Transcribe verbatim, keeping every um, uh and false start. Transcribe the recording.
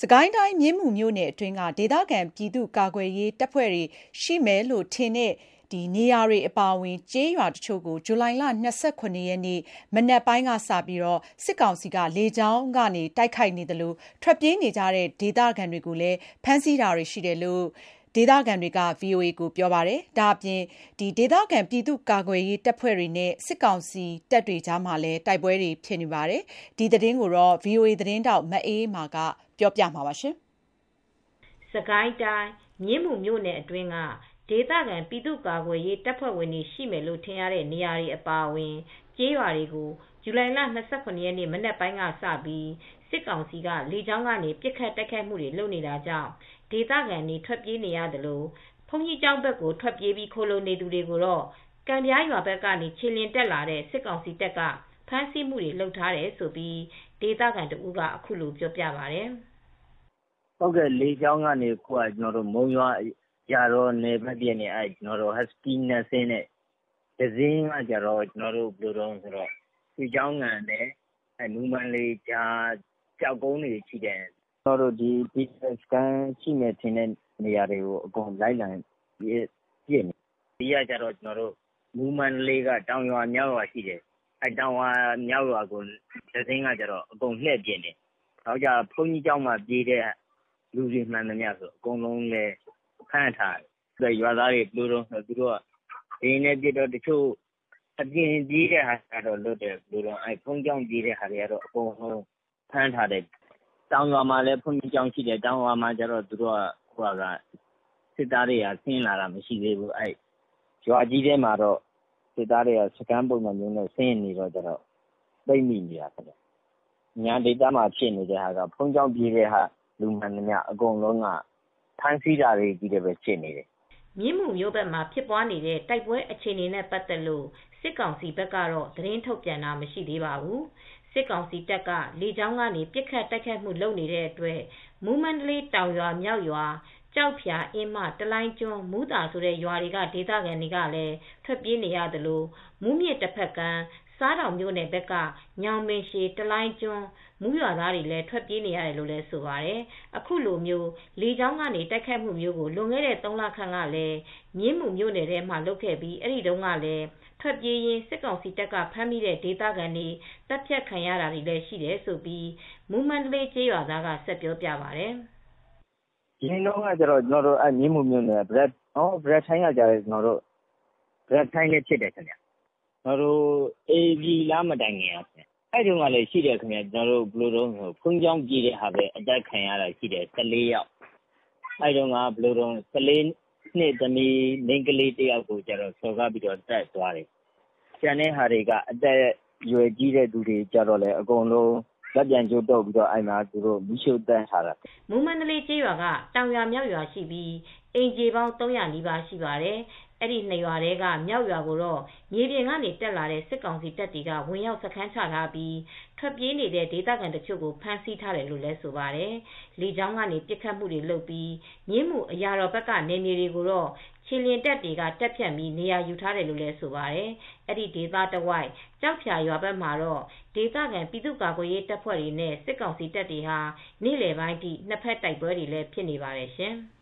စကိုင်းတိုင်းမြင်းမူမြို့နယ်အတွင်းကဒေသခံပြည်သူ့ကာကွယ်ရေးတပ်ဖွဲ့တွေရှိမယ်လို့ထင်တဲ့နေရာတွေအပါအဝင်ကျေးရွာတချို့ကိုဇူလိုင်လ၂၇ရက်နေ့မနက်ပိုင်းကစပြီးစစ်ကောင်စီကလေကြောင်းကနေတိုက်ခိုက်နေသလိုထွက်ပြေးနေကြတဲ့ဒေသခံတွေကိုလည်းဖမ်းဆီးတာတွေရှိတယ်လို့ဒေသခံတွေက ဗွီအိုအေကိုပြောပါတယ်။ဒါအပြင်ဒေသခံပြည်သူ့ကာကွယ်ရေးတပ်ဖွဲ့တွေနဲ့စစ်ကောင်စီတပ်တွေကြားမှာလည်းတိုက်ပွဲတွေဖြစ်နေပါတယ်။ဒီသတင်းကိုဗွီအိုအေသတင်းထောက်မအေးအေးမာကပြောပြမှာပါ။စကိုင်းတိုင်းမြင်းမူမြို့နယ်အတွင်းကဒေသခံပြည်သူ့ကာကွယ်ရေးတပ်ဖွဲ့ဝင်တွေရှိမယ်လို့ထင်ရတဲ့နေရာတွေအပါအဝင်ကျေးရွာတွေကိုဇူလိုင်လ၂၇ရက်နေ့မနက်ပိုင်းကစပြီးစစ်ကောင်စီကလေကြောင်းကနေပစ်ခတ်တိုက်ခိုက်မှုတွေလုပ်နေတာကြောင့်ဒေသခံတွေထွက်ပြေးနေရသလိုဘုန်းကြီးကျောင်းဘက်ကိုထွက်ပြေးပြီးခိုလုံနေသူတွေကိုတော့ကံပြားရွာဘက်ကနေခြေလျင်တက်လာတဲ့စစ်ကောင်စီတပ်ကဖမ်းဆီးမှုတွေလုပ်ထားတယ်လို့ဒေသခံတဦးကအခုလိုပြောပြပါတယ်။ဟုတ်ကဲ့လေကြောင်းကနေခုကကျွန်တော်တို့မုံရွာရတော့နယ်ဘက်ပြည့်နေအဲကျွန်တော်တို့ဟက်စကီးနဲ့ဆင်းတဲ့ဒဇင်းကကြတော့ကျွန်တော်တို့ဘယ်လိုတော့ဆိုတော့ဒီเจ้าငံနဲ့အနူမန်လေးကြားကြောက်ကုန်းတွေရှိတယ်ကျွန်တော်တို့ဒီဒီစကန်ရှိနေတဲ့နေရာတွေကိုအကုန်လိုက်လံပြည့်ပြည့်နေဒီကကြတော့ကျွန်တော်တို့မူမန်လေးကတောင်ရွာမြောက်ရွာရှိတယ်အဲတောင်ရွာမြောက်ရွာကိုဒဇင်းကကြတော့အကုန်လှည့်ပြည့်နေတော့ကြဘုန်းကြီးเจ้าမှာပြေးတဲ့လူတွေမှန်သမျှဆိုအကုန်လုံးလဲဖမ်းထားတယ်ရွာသားတွေဘယ်လိုတော့သူတို့ကဒီနေ့ပြတော့တချို့အပြင်ပြေးတဲ့ဟာကတော့လွတ်တယ်ဘယ်လိုတော့အဲဖုန်းကြောင်းပြေးတဲ့ဟာတွေကတော့အကုန်လုံးဖမ်းထားတယ်တောင်ရွာမှာလည်းဖုန်းကြောင်းရှိတယ်တောင်ရွာမှာကျတော့သူတို့ကဟိုကစစ်သားတွေကဆင်းလာတာမရှိသေးဘူးအဲရွာကြီးထဲမှာတော့စစ်သားတွေကစကန်ပုံစံမျိုးနဲ့ဆင်းနေတော့ကျတော့သိမ့်မိနေတာခင်ဗျညာဒေတာမှာဖြစ်နေတဲ့ဟာကဖုန်းကြောင်းပြေးတဲ့ဟာလူမှန်သမျှအကုန်လုံးကဖမ်းဆီးတာတွေကြီးတယ်ပဲဖြစ်နေတယ်မြင်းမူမြို့ဘက်မှာဖြစ်ပွားနေတဲ့တိုက်ပွဲအခြေအနေနဲ့ပတ်သက်လို့စစ်ကောင်စီဘက်ကတော့သတင်းထုတ်ပြန်တာမရှိသေးပါဘူးစစ်ကောင်စီတပ်ကလေကြောင်းကနေပစ်ခတ်တိုက်ခတ်မှုလုပ်နေတဲ့အတွက်မူးမန္တလေးတောင်ရွာမြောက်ရွာကြောက်ဖြာအင်းမတလိုင်းကျွန်းမူးတာဆိုတဲ့ရွာတွေကဒေသခံတွေကလည်းထွက်ပြေးနေရသလိုမူးမြစ်တစ်ဖက်ကမ်းစားတောင်မြို့နယ်ဘက်ကညောင်ပင်ရှည်တလိုင်းကျွန်းမူးရွာသားတွေလည်းထွက်ပြေးနေရတယ်လို့လည်းဆိုပါတယ်အခုလိုမျိုးလေကြောင်းကနေတိုက်ခတ်မှုမျိုးကိုလွန်ခဲ့တဲ့သုံးလခန့်ကလည်းမြင်းမူမြို့နယ်ထဲမှာလုပ်ခဲ့ပြီးအဲ့ဒီတုန်းကလည်းထွက်ပြေးရင်းစစ်ကောင်စီတပ်ကဖမ်းမိတဲ့ဒေသခံတွေတပ်ဖြတ်ခံရတာတွေလည်းရှိတယ်ဆိုပြီးမူးမန္တလေးကျေးရွာသားကဆက်ပြောပြပါတယ်ဒီတော့ကကျတော့ကျွန်တော်တို့အမြင်းမူမြို့နယ်ဘရက်ဟောဘရက်ထိုင်းကကြတယ်ကျွန်တော်တို့ဘရက်ထိုင်းလေးဖြစ်တယ်ခင်ဗျကျွန်တော်တို့အေဗီလာမတိုင်ခင်ရခင်အဲ့ဒီမှာလည်းရှိတယ်ခင်ဗျကျွန်တော်တို့ဘယ်လိုတော့ဖုန်းကြောင်းပြေးတဲ့ဟာပဲအတိုက်ခံရတာရှိတယ်၁၄ယောက်အဲ့တုန်းကဘယ်လိုတော့၁၄နှစ်သမီးမိန်းကလေးတယောက်ကိုကျတော့ဆော်ကားပြီးတော့တက်သွားတယ်ကျန်တဲ့ဟာတွေကအသက်ရွယ်ကြီးတဲ့သူတွေကြတော့လေအကုန်လုံးလက်ပြန်ကျိုးတော့ပြီးတော့အဲ့မှာသူတို့မိရှုတန်းထားတာမူးမန္တလေးကျေးရွာကတောင်ရွာမြောက်ရွာရှိပြီးအင်ဂျီပေါင်း၃၀၀နီးပါးရှိပါတယ်အဲ့ဒီနှစ်ရွာတွေကမြောက်ရွာကိုတော့မြေပြင်ကနေတက်လာတဲ့စစ်ကောင်စီတပ်တွေကဝင်ရောက်စခန်းချထားပြီးထွက်ပြေးနေတဲ့ဒေသခံတချို့ကိုဖမ်းဆီးထားတယ်လို့လည်းဆိုပါတယ်။လေကြောင်းကနေပစ်ခတ်မှုတွေလုပ်ပြီးမြင်းမူအရာတော်ဘက်ကနေမြေတွေကိုတော့ခြေလျင်တပ်တွေကတက်ဖြတ်ပြီးနေရာယူထားတယ်လို့လည်းဆိုပါတယ်။အဲ့ဒီဒေသတဝိုက်ကြောက်ဖြာရွာဘက်မှာတော့ဒေသခံပြည်သူ့ကာကွယ်ရေးတပ်ဖွဲ့တွေနဲ့စစ်ကောင်စီတပ်တွေဟာနေ့လယ်ပိုင်းထိနှစ်ဖက်တိုက်ပွဲတွေလည်းဖြစ်နေပါတယ်ရှင်။